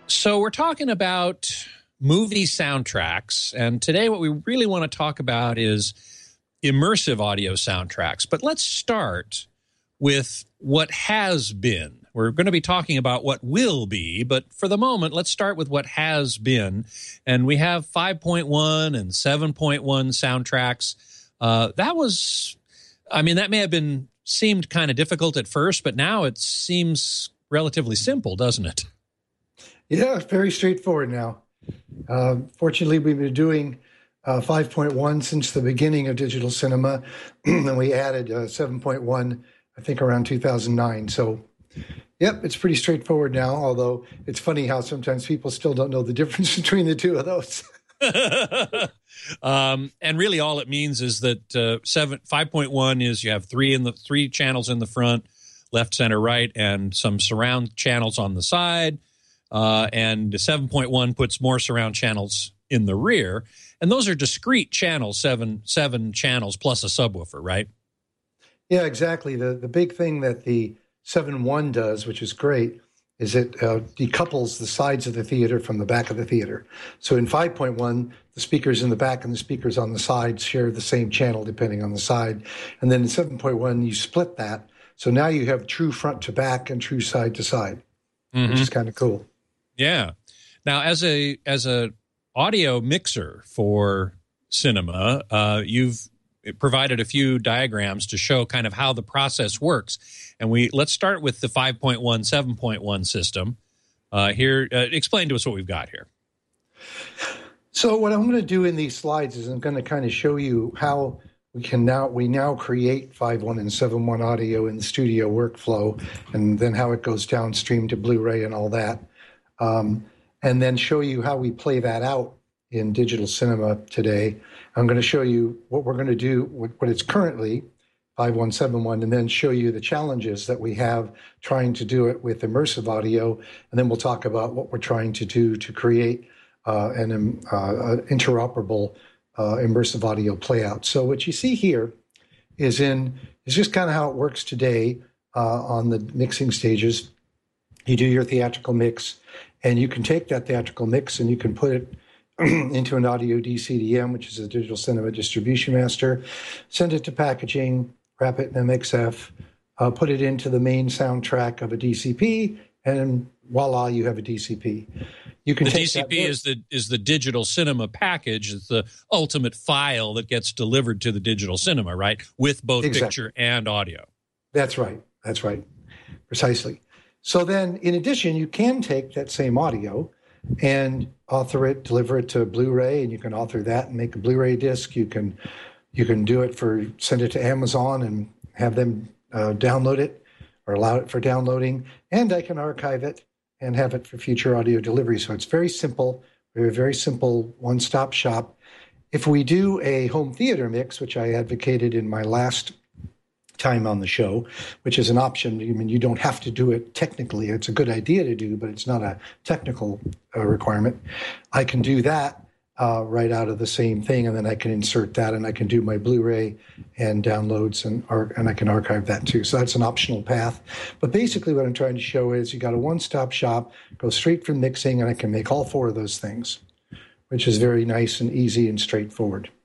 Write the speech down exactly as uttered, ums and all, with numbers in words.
So we're talking about movie soundtracks, and today what we really want to talk about is immersive audio soundtracks. But let's start with what has been. We're going to be talking about what will be, but for the moment, let's start with what has been. And we have five point one and seven point one soundtracks. Uh, that was, I mean, that may have been seemed kind of difficult at first, but now it seems relatively simple, doesn't it? Yeah, it's very straightforward now. Uh, fortunately, we've been doing uh, five point one since the beginning of digital cinema, and we added uh, seven point one, I think, around two thousand nine. So, yep, it's pretty straightforward now, although it's funny how sometimes people still don't know the difference between the two of those. um, and really all it means is that uh, seven, five point one is you have three in the three channels in the front, left, center, right, and some surround channels on the side. Uh, and seven point one puts more surround channels in the rear. And those are discrete channels, seven seven channels plus a subwoofer, right? Yeah, exactly. The the big thing that the seven point one does, which is great, is it uh, decouples the sides of the theater from the back of the theater. So in five point one, the speakers in the back and the speakers on the side share the same channel depending on the side. And then in seven point one, you split that. So now you have true front to back and true side to side, mm-hmm. which is kind of cool. Yeah. Now, as a as a audio mixer for cinema, uh, you've provided a few diagrams to show kind of how the process works. And we let's start with the five point one, seven point one system. Uh, here, uh, explain to us what we've got here. So what I'm going to do in these slides is I'm going to kind of show you how we can now we now create five point one and seven point one audio in the studio workflow, and then how it goes downstream to Blu-ray and all that. Um, and then show you how we play that out in digital cinema today. I'm going to show you what we're going to do, what, what it's currently, five point one, seven point one, and then show you the challenges that we have trying to do it with immersive audio. And then we'll talk about what we're trying to do to create uh, an um, uh, interoperable uh, immersive audio playout. So what you see here is in is just kind of how it works today uh, on the mixing stages. You do your theatrical mix, and you can take that theatrical mix and you can put it into an audio D C D M, which is a digital cinema distribution master, send it to packaging, wrap it in M X F, uh, put it into the main soundtrack of a D C P, and voila, you have a D C P. You can the take D C P that is the is the digital cinema package. It's the ultimate file that gets delivered to the digital cinema, right? With both exactly. picture and audio. That's right. That's right. Precisely. So then, in addition, you can take that same audio and author it, deliver it to Blu-ray, and you can author that and make a Blu-ray disc. You can you can do it for, send it to Amazon and have them uh, download it or allow it for downloading. And I can archive it and have it for future audio delivery. So it's very simple, very, very simple one-stop shop. If we do a home theater mix, which I advocated in my last time on the show, which is an option. I mean, you don't have to do it technically. It's a good idea to do, but it's not a technical uh, requirement. I can do that uh, right out of the same thing, and then I can insert that, and I can do my Blu-ray and downloads, and ar- and I can archive that too. So that's an optional path. But basically what I'm trying to show is you got a one-stop shop, go straight from mixing, and I can make all four of those things, which is very nice and easy and straightforward.